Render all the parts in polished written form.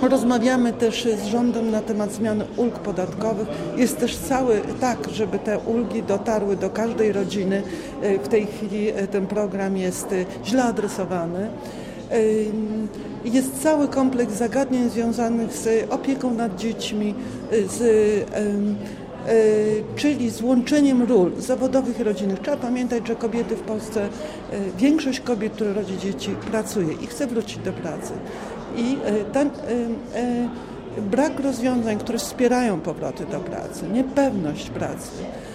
Rozmawiamy też z rządem na temat zmiany ulg podatkowych. Jest też cały tak, żeby te ulgi dotarły do każdej rodziny. W tej chwili ten program jest źle adresowany. Jest cały kompleks zagadnień związanych z opieką nad dziećmi, czyli z łączeniem ról zawodowych i rodzinnych. Trzeba pamiętać, że kobiety w Polsce, większość kobiet, które rodzi dzieci, pracuje i chce wrócić do pracy. I ten brak rozwiązań, które wspierają powroty do pracy, niepewność pracy,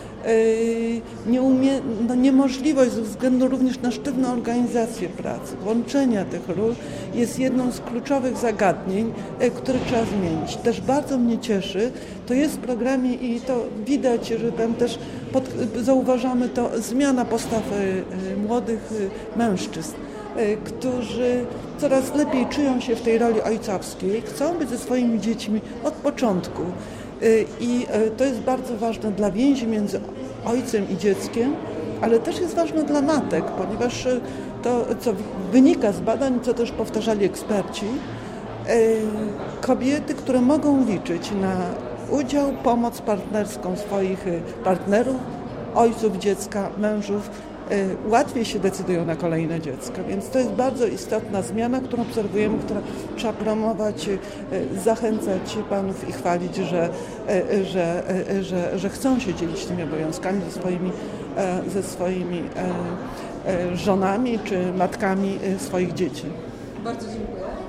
niemożliwość ze względu również na sztywną organizację pracy, łączenia tych ról jest jedną z kluczowych zagadnień, które trzeba zmienić. Też bardzo mnie cieszy, to jest w programie i to widać, że tam też zauważamy to zmiana postaw młodych mężczyzn, którzy coraz lepiej czują się w tej roli ojcowskiej, chcą być ze swoimi dziećmi od początku. I to jest bardzo ważne dla więzi między ojcem i dzieckiem, ale też jest ważne dla matek, ponieważ to, co wynika z badań, co też powtarzali eksperci, kobiety, które mogą liczyć na udział, pomoc partnerską swoich partnerów, ojców dziecka, mężów, łatwiej się decydują na kolejne dziecko, więc to jest bardzo istotna zmiana, którą obserwujemy, którą trzeba promować, zachęcać panów i chwalić, że chcą się dzielić tymi obowiązkami ze swoimi żonami czy matkami swoich dzieci. Bardzo dziękuję.